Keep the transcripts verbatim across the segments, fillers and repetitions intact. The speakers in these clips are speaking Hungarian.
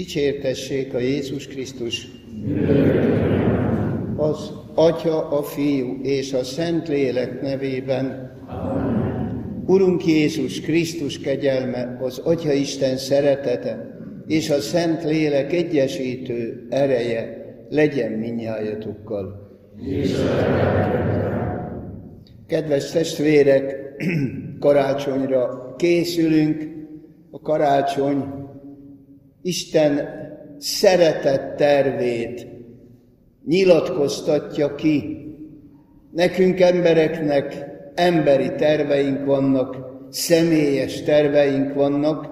Dicsértessék a Jézus Krisztus, az Atya, a Fiú és a Szentlélek nevében. Amen. Urunk Jézus Krisztus kegyelme, az Atya Isten szeretete és a Szentlélek egyesítő ereje legyen mindnyájatokkal. Kedves testvérek, karácsonyra készülünk. A karácsony Isten szeretett tervét nyilatkoztatja ki. Nekünk embereknek emberi terveink vannak, személyes terveink vannak.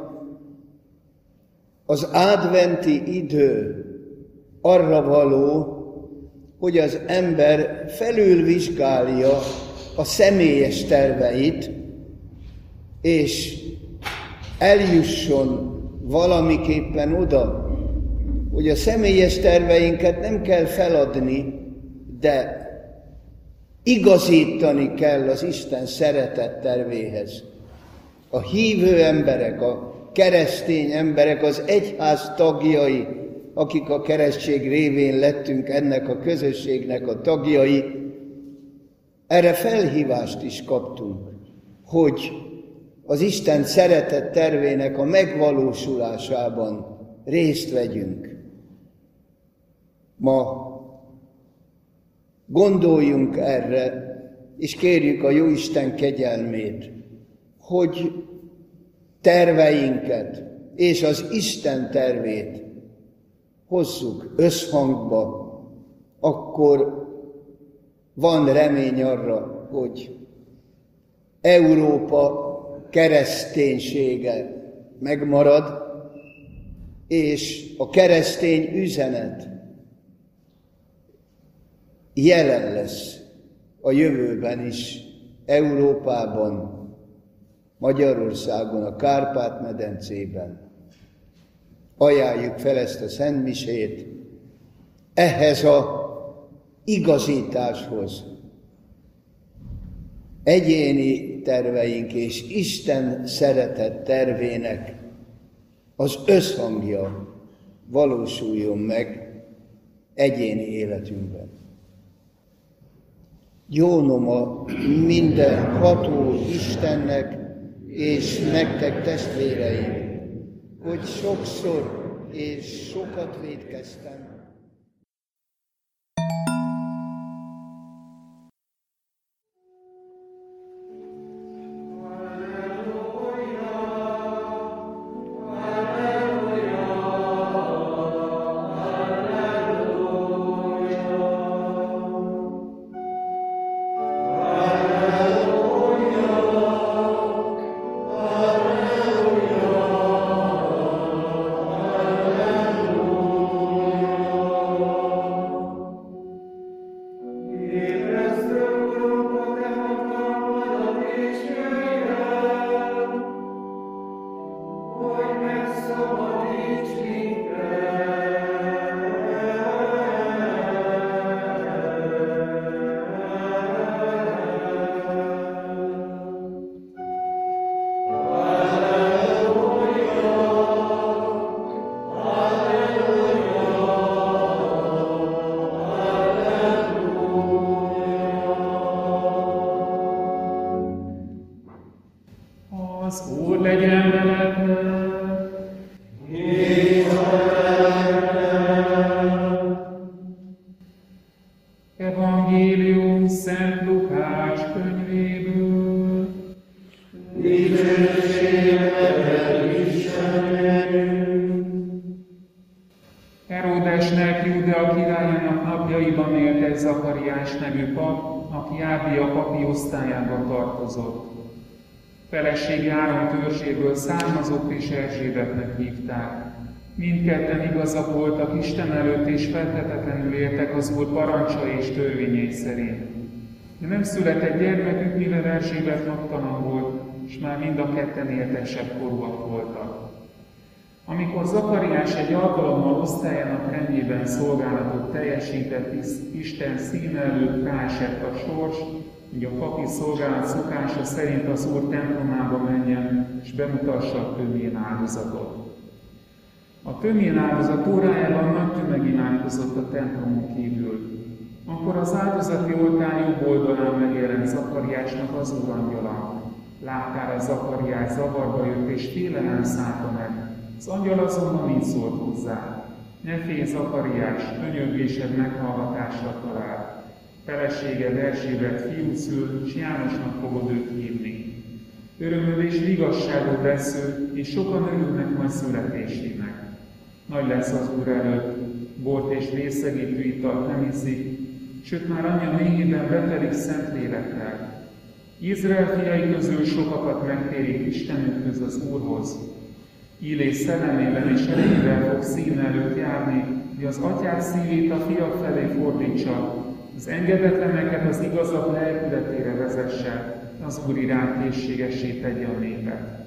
Az adventi idő arra való, hogy az ember felülvizsgálja a személyes terveit, és eljusson valamiképpen oda, hogy a személyes terveinket nem kell feladni, de igazítani kell az Isten szeretett tervéhez. A hívő emberek, a keresztény emberek, az egyház tagjai, akik a keresztség révén lettünk ennek a közösségnek a tagjai, erre felhívást is kaptunk, hogy az Isten szeretett tervének a megvalósulásában részt vegyünk. Ma gondoljunk erre, és kérjük a Jóisten kegyelmét, hogy terveinket és az Isten tervét hozzuk összhangba, akkor van remény arra, hogy Európa kereszténysége megmarad, és a keresztény üzenet jelen lesz a jövőben is Európában, Magyarországon, a Kárpát-medencében. Ajánljuk fel ezt a szentmisét ehhez a igazításhoz. Egyéni terveink és Isten szeretett tervének az összhangja valósuljon meg egyéni életünkben. Jónom a mindenható Istennek és nektek, testvéreim, hogy sokszor és sokat vétkeztem. Evangélium Szent Lukács könyvéből. Dicsőség neked, Istenünk! Heródesnek, Júdea királyának napjaiban élt egy Zakariás nevű pap, aki Ábia papi osztályába tartozott. Felesége Áron törzséből származott és Erzsébetnek hívták. Mindketten igazak voltak Isten előtt, és fedhetetlenül éltek az Úr parancsa és törvényei szerint. De nem született gyermekük, mivel Erzsébet naptalan volt, és már mind a ketten éltesebb korúak voltak. Amikor Zakariás egy alkalommal osztályának rendjében szolgálatot teljesített, Isten színe előtt ráesett a sors, hogy a papi szolgálat szokása szerint az Úr templomába menjen, és bemutassa a többén áldozatot. A tömén áldozat órájában nagy tömeg imádkozott a templomon kívül. Akkor az áldozati oltár jobb oldalán megjelent Zakariásnak az úrangyala. Láttára Zakariás zavarba jött, és félelem szállta meg. Az angyal azonban így szólt hozzá: ne félj, Zakariás, könyörgésed meghallgatásra talál. Feleséged Erzsébet fiút szül, és Jánosnak fogod őt hívni. Örömöd és igazságod lesz ő, és sokan örülnek majd születésének. Nagy lesz az Úr előtt, bort és vészegítő italt nem iszik, sőt már anyja méhében betelik szent lélekkel. Izrael fiai közül sokakat megtérik Istenünkhöz, az Úrhoz. Illés szellemében és erejével fog szín előtt járni, hogy az atyák szívét a fiak felé fordítsa, az engedetleneket az igazak lelkületére vezesse, az Úr iránt készségessé tegye a népet.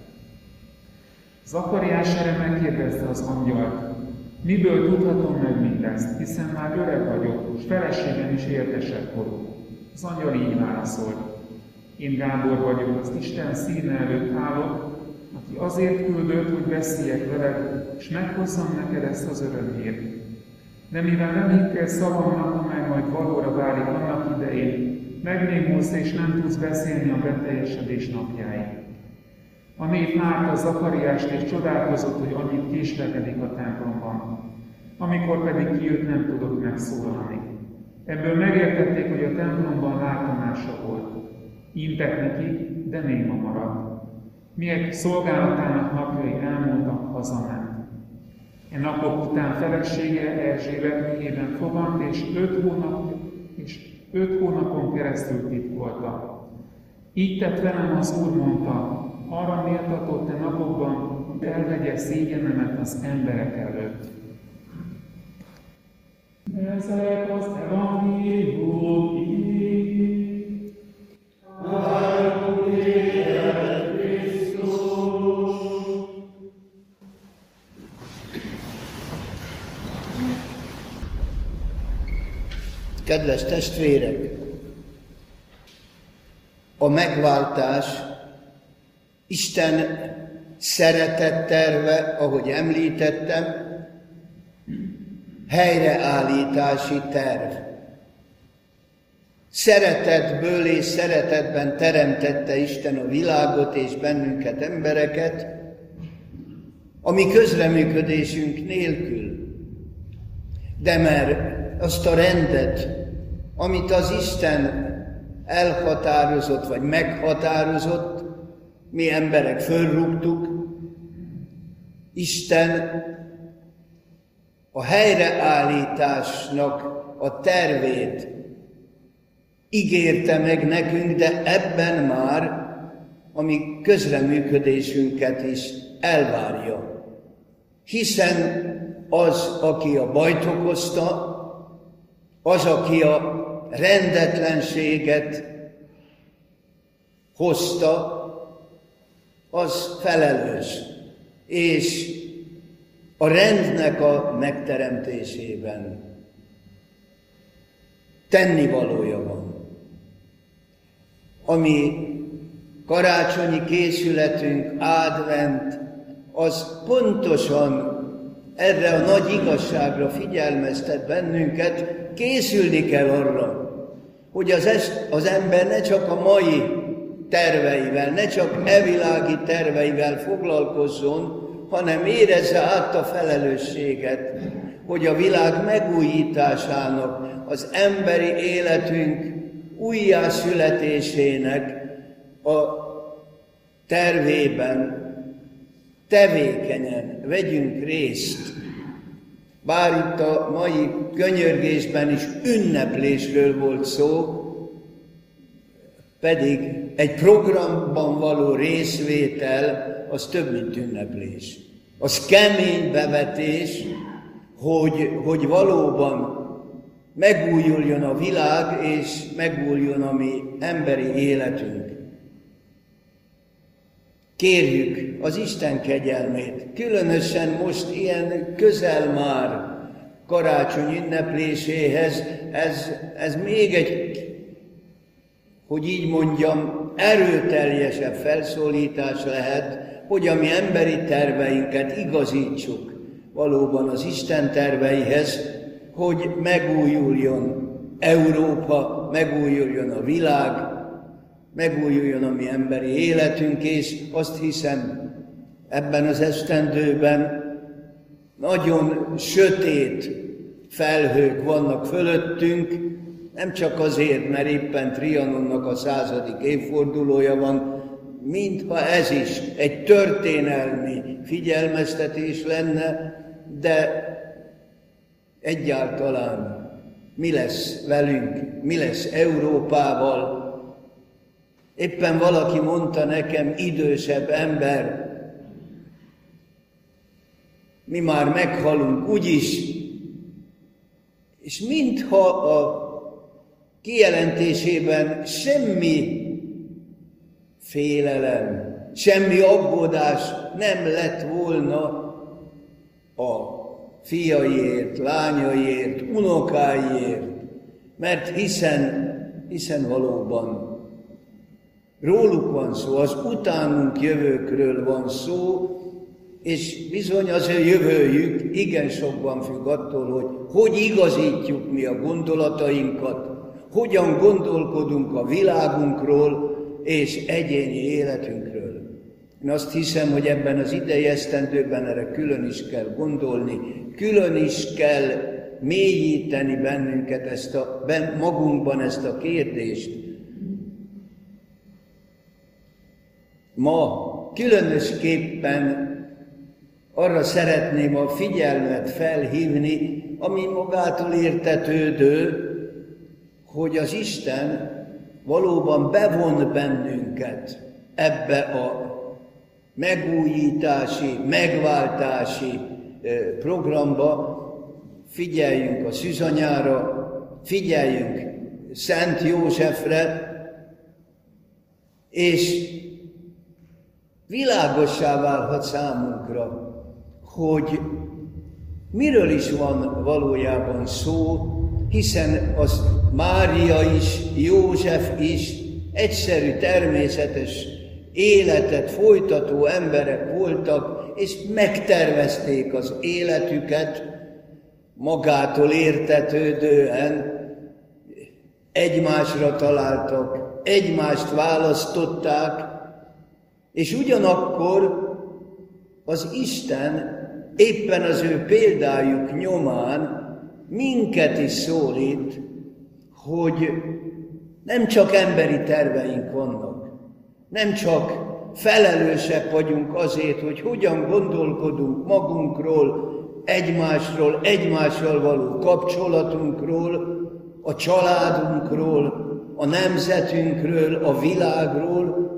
Zakariás erre megkérdezte az angyalt: miből tudhatom meg mindezt, hiszen már öreg vagyok, és feleségem is értesebb korú. Az angyal így válaszolt: én Gábor vagyok, az Isten színe előtt állok, aki azért küldött, hogy beszéljek veled, és meghozzam neked ezt az örömhírt. De mivel nem hittél szavamnak, amely majd valóra válik annak idején, megnémulsz és nem tudsz beszélni a beteljesedés napjáig. A nép várta Zakariást és csodálkozott, hogy annyit késlekedik a templomban. Amikor pedig kijött, nem tudott megszólalni. Ebből megértették, hogy a templomban látomása volt. Intek neki, de néma maradt. Miért szolgálatának napjai elmúltak, hazament. E napok után felesége Erzsébet méhében fogant, és öt hónap és öt hónapon keresztül titkolta. Így tett velem az Úr, mondta: arra méltatott te napokban, hogy elvegye szégyenemet az emberek előtt. Ezek az evangélium így. Kedves testvérek! A megváltás Isten szeretett terve, ahogy említettem, helyreállítási terv. Szeretetből és szeretetben teremtette Isten a világot és bennünket, embereket, a mi közreműködésünk nélkül. De mert azt a rendet, amit az Isten elhatározott vagy meghatározott, mi emberek fölrúgtuk, Isten a helyreállításnak a tervét ígérte meg nekünk, de ebben már a mi közreműködésünket is elvárja. Hiszen az, aki a bajt okozta, az, aki a rendetlenséget hozta, az felelős, és a rendnek a megteremtésében tennivalója van. Ami karácsonyi készületünk, advent, az pontosan erre a nagy igazságra figyelmeztet bennünket. Készülni kell arra, hogy az, est, az ember ne csak a mai terveivel, ne csak evilági terveivel foglalkozzon, hanem érezze át a felelősséget, hogy a világ megújításának, az emberi életünk újjászületésének a tervében tevékenyen vegyünk részt. Bár itt a mai könyörgésben is ünneplésről volt szó, pedig egy programban való részvétel az több, mint ünneplés. Az kemény bevetés, hogy, hogy valóban megújuljon a világ, és megújuljon a mi emberi életünk. Kérjük az Isten kegyelmét, különösen most ilyen közel már karácsony ünnepléséhez, ez, ez még egy, hogy így mondjam, erőteljesebb felszólítás lehet, hogy a mi emberi terveinket igazítsuk valóban az Isten terveihez, hogy megújuljon Európa, megújuljon a világ, megújuljon a mi emberi életünk, és azt hiszem, ebben az esztendőben nagyon sötét felhők vannak fölöttünk, nem csak azért, mert éppen Trianonnak a századik évfordulója van, mintha ez is egy történelmi figyelmeztetés lenne, de egyáltalán mi lesz velünk, mi lesz Európával. Éppen valaki mondta nekem, idősebb ember, mi már meghalunk úgyis, és mintha a kijelentésében semmi félelem, semmi aggódás nem lett volna a fiaiért, lányaiért, unokáiért, mert hiszen, hiszen valóban róluk van szó, az utánunk jövőkről van szó, és bizony az ő jövőjük igen sokban függ attól, hogy hogy igazítjuk mi a gondolatainkat, hogyan gondolkodunk a világunkról és egyéni életünkről. Én azt hiszem, hogy ebben az idei esztendőben erre külön is kell gondolni, külön is kell mélyíteni bennünket, ezt a, ben, magunkban ezt a kérdést. Ma különösképpen arra szeretném a figyelmet felhívni, ami magától értetődő, hogy az Isten valóban bevon bennünket ebbe a megújítási, megváltási programba. Figyeljünk a Szűzanyára, figyeljünk Szent Józsefre, és világossá válhat számunkra, hogy miről is van valójában szó, hiszen az Mária is, József is egyszerű, természetes életet folytató emberek voltak, és megtervezték az életüket magától értetődően, egymásra találtak, egymást választották, és ugyanakkor az Isten éppen az ő példájuk nyomán minket is szólít, hogy nem csak emberi terveink vannak, nem csak felelősek vagyunk azért, hogy hogyan gondolkodunk magunkról, egymásról, egymással való kapcsolatunkról, a családunkról, a nemzetünkről, a világról.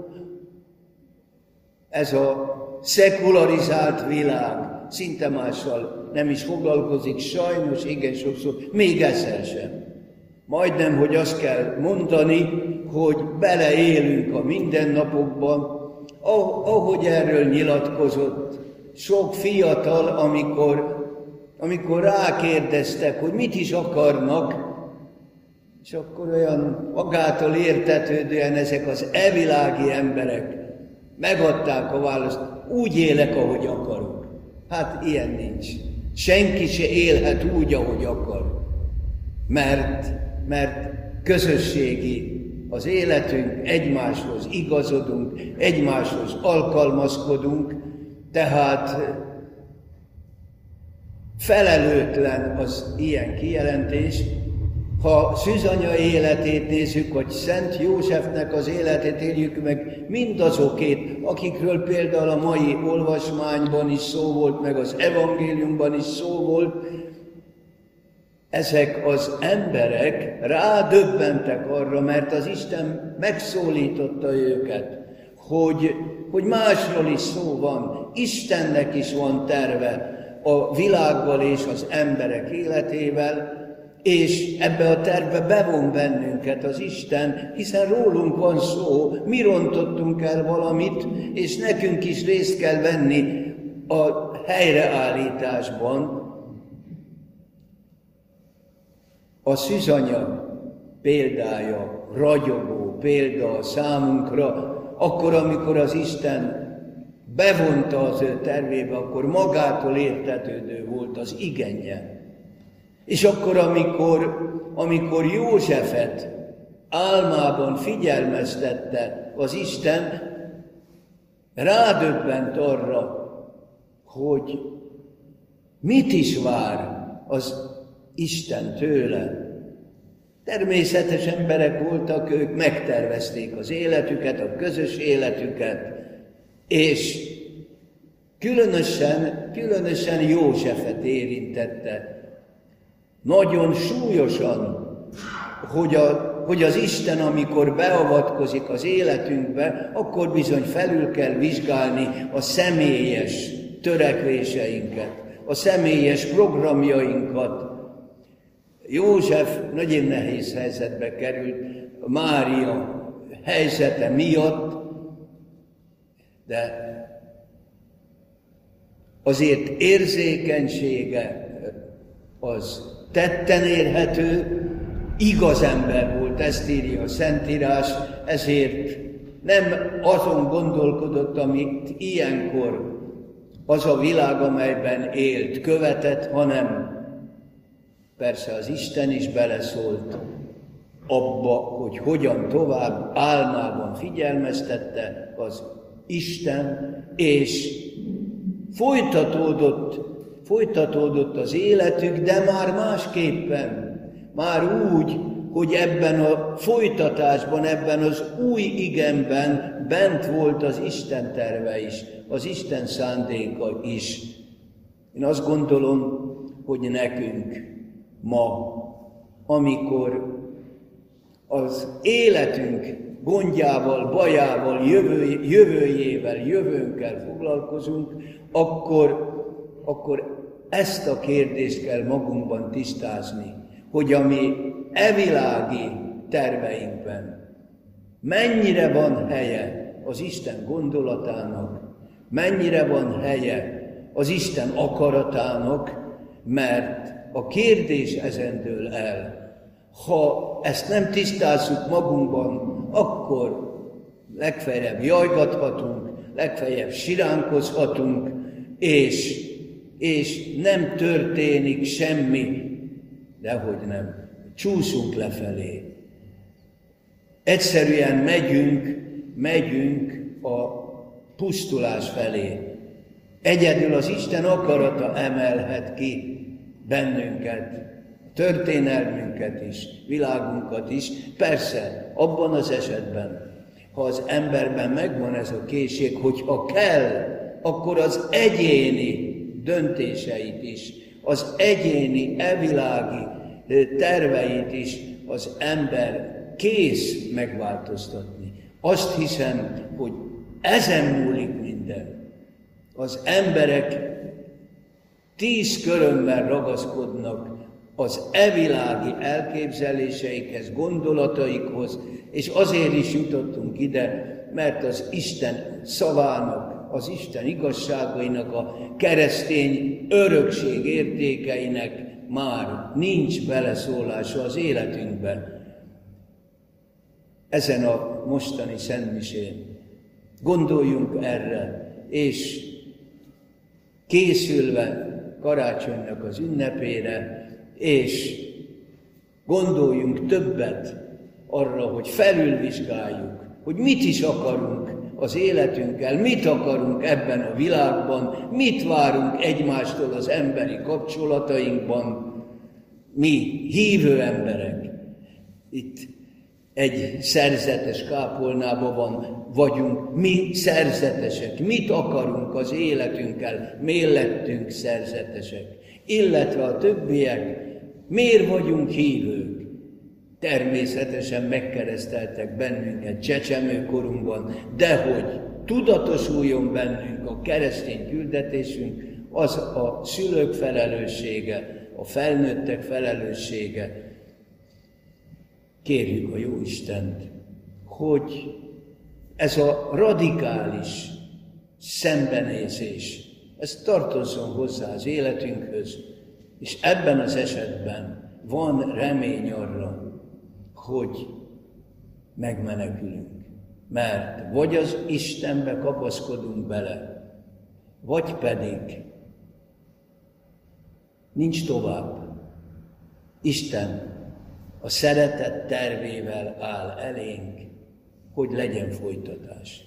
Ez a szekularizált világ szinte mással nem is foglalkozik, sajnos igen sokszor, még ezzel sem. Majdnem, hogy azt kell mondani, hogy beleélünk a mindennapokban, ahogy erről nyilatkozott sok fiatal, amikor, amikor rákérdeztek, hogy mit is akarnak, és akkor olyan magától értetődően ezek az evilági emberek megadták a választ, úgy élek, ahogy akarok. Hát ilyen nincs. Senki se élhet úgy, ahogy akar. Mert, mert közösségi az életünk, egymáshoz igazodunk, egymáshoz alkalmazkodunk, tehát felelőtlen az ilyen kijelentés. Ha Szűzanya életét nézzük, vagy Szent Józsefnek az életét éljük meg, mindazokét, akikről például a mai olvasmányban is szó volt, meg az evangéliumban is szó volt, ezek az emberek rádöbbentek arra, mert az Isten megszólította őket, hogy, hogy másról is szó van, Istennek is van terve a világgal és az emberek életével, és ebbe a tervbe bevon bennünket az Isten, hiszen rólunk van szó, mi rontottunk el valamit, és nekünk is részt kell venni a helyreállításban. A Szűzanya példája, ragyogó példa számunkra, akkor, amikor az Isten bevonta az ő tervébe, akkor magától értetődő volt az igenje. És akkor, amikor, amikor Józsefet álmában figyelmeztette az Isten, rádöbbent arra, hogy mit is vár az Isten tőle. Természetes emberek voltak, ők megtervezték az életüket, a közös életüket, és különösen, különösen Józsefet érintette. Nagyon súlyosan, hogy, a, hogy az Isten, amikor beavatkozik az életünkbe, akkor bizony felül kell vizsgálni a személyes törekvéseinket, a személyes programjainkat. József nagyon nehéz helyzetbe került Mária helyzete miatt, de azért érzékenysége az tetten érhető, igaz ember volt, ezt írja a Szentírás, ezért nem azon gondolkodott, amit ilyenkor az a világ, amelyben élt, követett, hanem persze az Isten is beleszólt abba, hogy hogyan tovább, álmában figyelmeztette az Isten, és folytatódott, folytatódott az életük, de már másképpen, már úgy, hogy ebben a folytatásban, ebben az új igenben bent volt az Isten terve is, az Isten szándéka is. Én azt gondolom, hogy nekünk ma, amikor az életünk gondjával, bajával, jövő, jövőjével, jövőnkkel foglalkozunk, akkor, akkor ezt a kérdést kell magunkban tisztázni, hogy a mi evilági terveinkben mennyire van helye az Isten gondolatának, mennyire van helye az Isten akaratának, mert a kérdés ezen dől el. Ha ezt nem tisztázzuk magunkban, akkor legfeljebb jajgathatunk, legfeljebb siránkozhatunk, és, és nem történik semmi, dehogy nem. Csúszunk lefelé. Egyszerűen megyünk, megyünk a pusztulás felé. Egyedül az Isten akarata emelhet ki bennünket, történelmünket is, világunkat is. Persze, abban az esetben, ha az emberben megvan ez a készség, hogy ha kell, akkor az egyéni döntéseit is, az egyéni evilági terveit is az ember kész megváltoztatni. Azt hiszem, hogy ezen múlik minden. Az emberek tíz körömmel ragaszkodnak az evilági elképzeléseikhez, gondolataikhoz, és azért is jutottunk ide, mert az Isten szavának, az Isten igazságainak, a keresztény örökség értékeinek már nincs beleszólása az életünkben. Ezen a mostani szentmisén gondoljunk erre, és készülve karácsonynak az ünnepére, és gondoljunk többet arra, hogy felülvizsgáljuk, hogy mit is akarunk az életünkkel, mit akarunk ebben a világban, mit várunk egymástól az emberi kapcsolatainkban. Mi hívő emberek, itt egy szerzetes kápolnában van, vagyunk, mi szerzetesek, mit akarunk az életünkkel, miért lettünk szerzetesek, illetve a többiek, miért vagyunk hívők. Természetesen megkereszteltek bennünket csecsemőkorunkban, de hogy tudatosuljon bennünk a keresztény küldetésünk, az a szülők felelőssége, a felnőttek felelőssége. Kérjük a Jóistent, hogy ez a radikális szembenézés, ez tartozzon hozzá az életünkhöz, és ebben az esetben van remény arra, hogy megmenekülünk. Mert vagy az Istenbe kapaszkodunk bele, vagy pedig nincs tovább. Isten a szeretet tervével áll elénk, hogy legyen folytatás.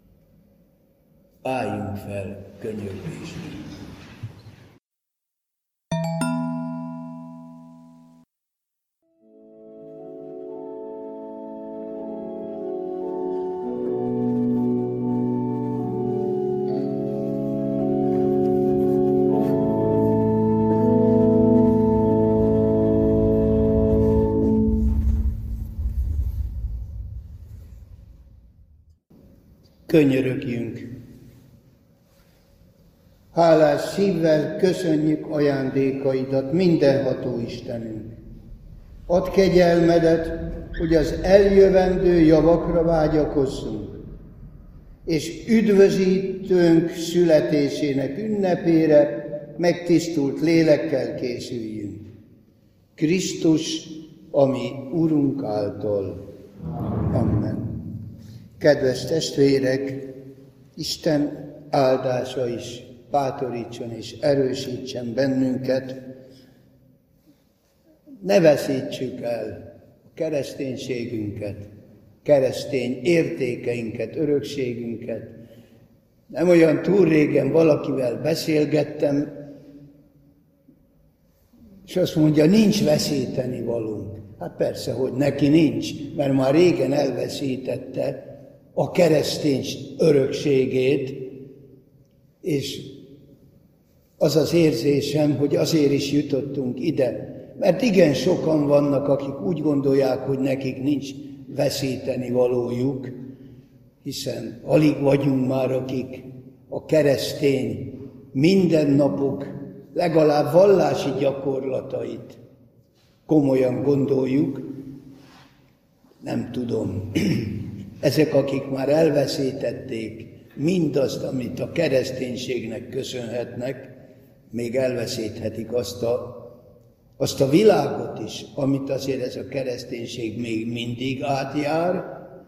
Álljunk fel könyörgésre. Könyörögjünk! Hálás szívvel köszönjük ajándékaidat, mindenható Istenünk. Add kegyelmedet, hogy az eljövendő javakra vágyakozzunk, és üdvözítőnk születésének ünnepére megtisztult lélekkel készüljünk. Krisztus, ami Urunk által. Amen. Kedves testvérek, Isten áldása is bátorítson és erősítsen bennünket. Ne veszítsük el a kereszténységünket, keresztény értékeinket, örökségünket. Nem olyan túl régen valakivel beszélgettem, és azt mondja, nincs veszíteni valónk. Hát persze, hogy neki nincs, mert már régen elveszítette a keresztény örökségét, és az az érzésem, hogy azért is jutottunk ide, mert igen sokan vannak, akik úgy gondolják, hogy nekik nincs veszíteni valójuk, hiszen alig vagyunk már, akik a keresztény mindennapok legalább vallási gyakorlatait komolyan gondoljuk. Nem tudom. Ezek, akik már elveszítették mindazt, amit a kereszténységnek köszönhetnek, még elveszíthetik azt a, azt a világot is, amit azért ez a kereszténység még mindig átjár,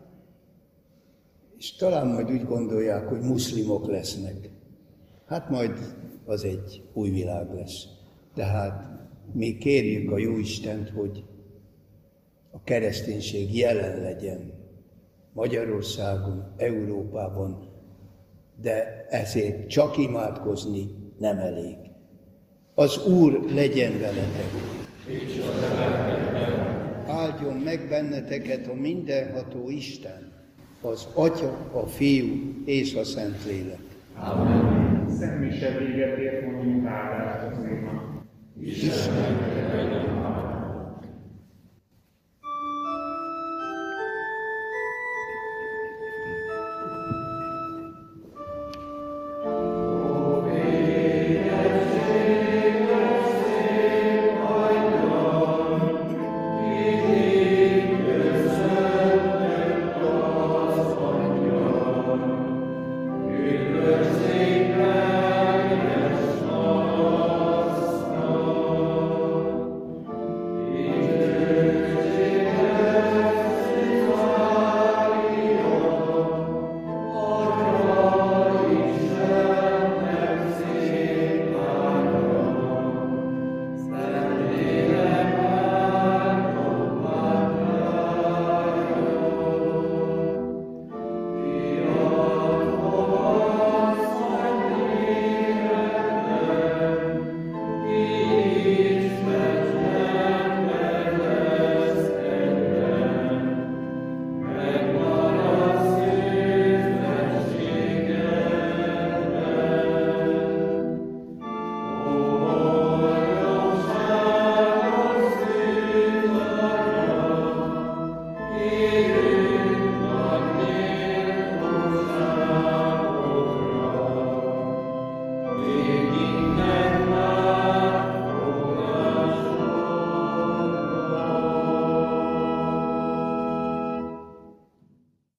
és talán majd úgy gondolják, hogy muszlimok lesznek. Hát majd az egy új világ lesz. Tehát mi kérjük a Jóistent, hogy a kereszténység jelen legyen Magyarországon, Európában, de ezért csak imádkozni nem elég. Az Úr legyen veletek. Áldjon meg benneteket a mindenható Isten, az Atya, a Fiú és a Szentlélek. Amen. Szent mise véget ért, mondjuk áldást az Úrnak. Isten